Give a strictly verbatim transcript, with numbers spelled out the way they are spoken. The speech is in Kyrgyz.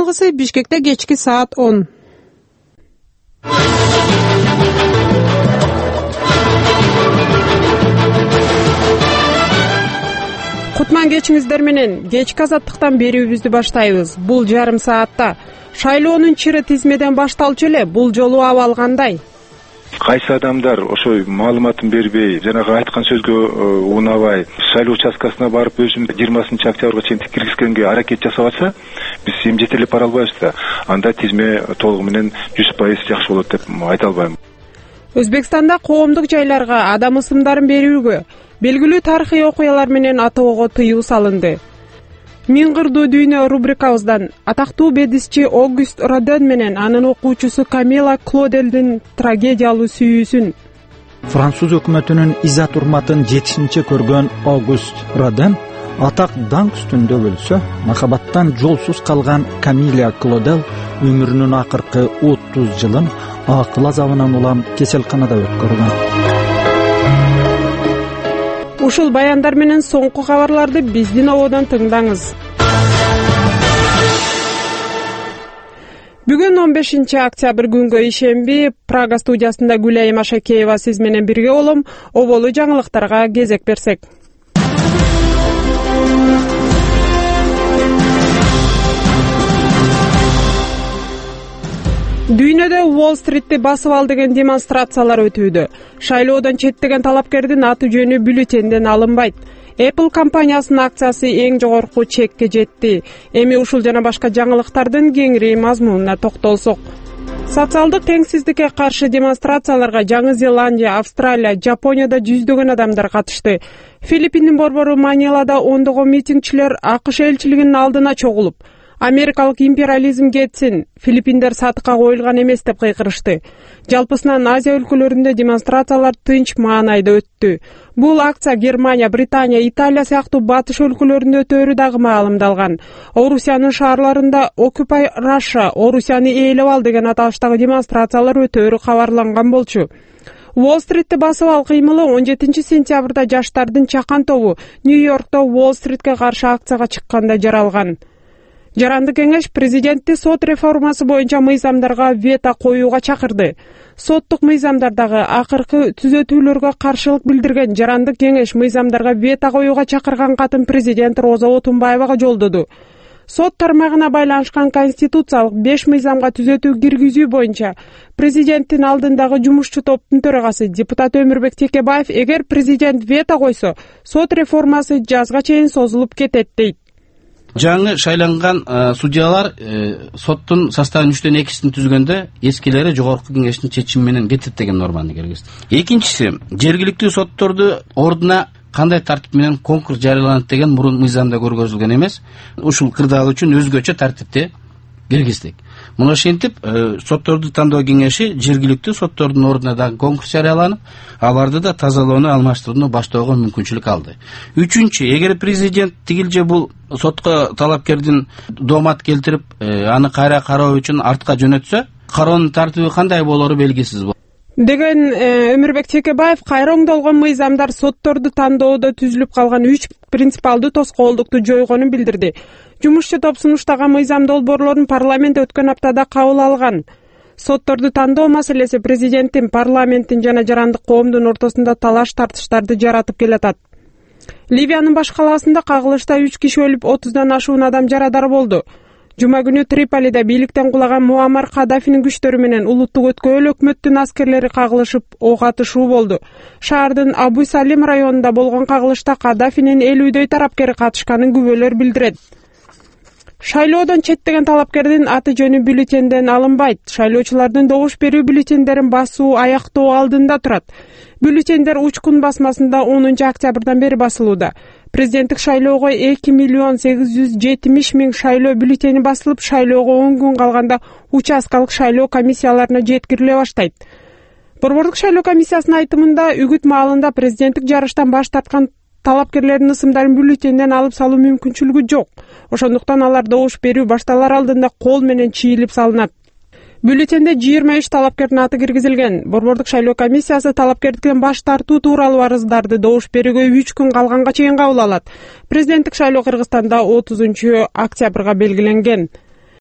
чалгысы Бишкекте кечки саат он. Кутман кечиңиздер менен кечки азаттыктан берүүбүздү баштайбыз. Бул жарым саатта шайлоонун чыры тизмеден башталчу эле. Бул жолу абал кандай? Кайсы адамдар ошой маалыматын бербей, жанагы айткан сөзгө унабай, шайлоо участкасына барып өзүн жыйырмасынчы октябрга чейин киргизгенге аракет жасап атса, биз эми жетелеп бара албайбыз да. Анда тизме толугу менен жүз пайыз жакшы болот деп айта албайм. Өзбекстанда коомдук жайларга адам ысымдарын берүүгө, белгилүү тарыхый окуялар менен атоого тыюу салынды. Миң кырдуу дүйнө рубрикабыздан атактуу бедисчи Огюст Роден менен анын окуучусу Камила Клоделдин трагедиялуу сүйүүсүн. Француз өкмөтүнүн изат урматын жетишинче көргөн Огюст Роден атак даңк үстүндө өлсө, махабаттан жолсуз калган Камила Клодел өмүрүнүн акыркы отуз жылын акыл азабынан улам кеселканада өткөргөн. Ушул баяндар менен соңку кабарларды биздин ободон тыңдаңыз. Бүгүн он бешинчи октябрь күнгө ишемби Прага студиясында Гүлайым Машакеева сиз менен бирге болом. Оболу жаңылыктарга кезек берсек. Дүйнөдө Уолл-стритти басып ал деген демонстрациялар өтүүдө. Шайлоодон четтеген талапкердин аты жөнү бюллетенден алынбайт. Apple компаниясынын акциясы эң жогорку чекке жетти. Эми ушул жана башка жаңылыктардын кеңири мазмунуна токтолсок. Социалдык теңсиздикке каршы демонстрацияларга Жаңы Зеландия, Австралия, Жапонияда жүздөгөн адамдар катышты. Филиппиндин борбору Манилада ондогон митингчилер АКШ элчилигинин алдына чогулуп, Америкалык империализм кетсин, Филиппиндер сатыкка коюлган эмес деп кыйкырышты. Жалпысынан Азия өлкөлөрүндө демонстрациялар тынч маанайда өттү. Бул акция Германия, Британия, Италия сыяктуу батыш өлкөлөрүндө өтөөрү дагы маалымдалган. Орусиянын шаарларында Occupy Russia, Орусияны ээлеп ал деген аталыштагы демонстрациялар өтөөрү кабарланган болчу. Уолл-стритти басып ал кыймылы он жетинчи сентябрда жаштардын чакан тобу Нью-Йоркто Уолл-стритке каршы акцияга чыкканда жаралган. Жаранды кеңеш президентти сот реформасы боюнча мыйзамдарга вето коюуга чакырды. Соттук мыйзамдардагы акыркы түзөтүүлөргө каршылык билдирген Жаранды кеңеш мыйзамдарга вето коюуга чакырган катын президент Роза Отунбаевага жолдоду. Сот тармагына байланышкан конституциялык беш мыйзамга түзөтүү киргизүү боюнча президенттин алдындагы жумушчу топтун төрагасы депутат Өмүрбек Текебаев эгер президент вето койсо, сот реформасы жазга чейин созулуп кетет дейт. Жаңы шайланган судьялар соттун составын үчтөн экисин түзгөндө эскилери жогорку кеңештин чечими менен кетет деген норманы киргизди. Экинчиси, жергиликтүү сотторду ордуна кандай тартип менен конкурс жарыяланат деген мурун мыйзамда көргөзүлгөн эмес. Ушул кырдаал үчүн өзгөчө тартипти киргиздик. Муну ошентип, сотторду тандоо кеңеши жергиликтүү соттордун ордуна дагы конкурс жарыяланып, аларды да тазалоону, алмаштырууну баштоого мүмкүнчүлүк алды. Үчүнчү, эгер президент тигилже бул сотко талапкердин доомат келтирип, аны кайра кароо үчүн артка жөнөтсө, кароонун тартиби кандай болору белгисиз деген Өмүрбек Текебаев кайра оңдолгон мыйзамдар сотторду тандоодо түзүлүп калган үч принципалдуу тоскоолдукту жойгонун билдирди. Жумушчу топ сунуштаган мыйзам долбоорлорун парламент өткөн аптада кабыл алган. Сотторду тандоо маселеси президенттин, парламенттин жана жарандык коомдун ортосунда талаш тартыштарды жаратып келатат. Ливиянын баш калаасында кагылышта үч киши өлүп, отуздан ашуун адам жарадар болду. Жума күнү Триполиде бийликтен кулаган Муаммар Каддафинин күчтөрү менен улуттук өткөөл өкмөттүн аскерлери кагылышып, ок атышуу болду. Шаардын Абу Салим районунда болгон кагылышта Каддафинин элүүдөй тарапкери катышканын күбөлөр билдирет. Шайлоодон четтеген талапкердин аты жөнү бюллетенден алынбайт. Шайлоочулардын добуш берүү бюллетендерин басуу аяктоо алдында турат. Бюллетендер Учкун басмасында онунчу октябрдан бери басылууда. Президенттик шайлоого эки миллион сегиз жүз жетимиш миң шайлоо бюллетени басылып, шайлоого он күн калганда участкалык шайлоо комиссияларына жеткириле баштайт. Борбордук шайлоо комиссиясынын айтымында үгүт маалында президенттик жарыштан баш тарткан талапкерлердин ысымдарын бюллетенден алып салуу мүмкүнчүлүгү жок. Ошондуктан алар добуш берүү башталар алдында кол менен чийилип салынат. Бюллетенде жыйырма үч талапкердин аты киргизилген. Борбордук шайлоо комиссиясы талапкердиктен баш тартуу тууралуу арыздарды добуш берүүгө үч күн калганга чейин кабыл алат. Президенттик шайлоо Кыргызстанда отузунчу октябрга белгиленген.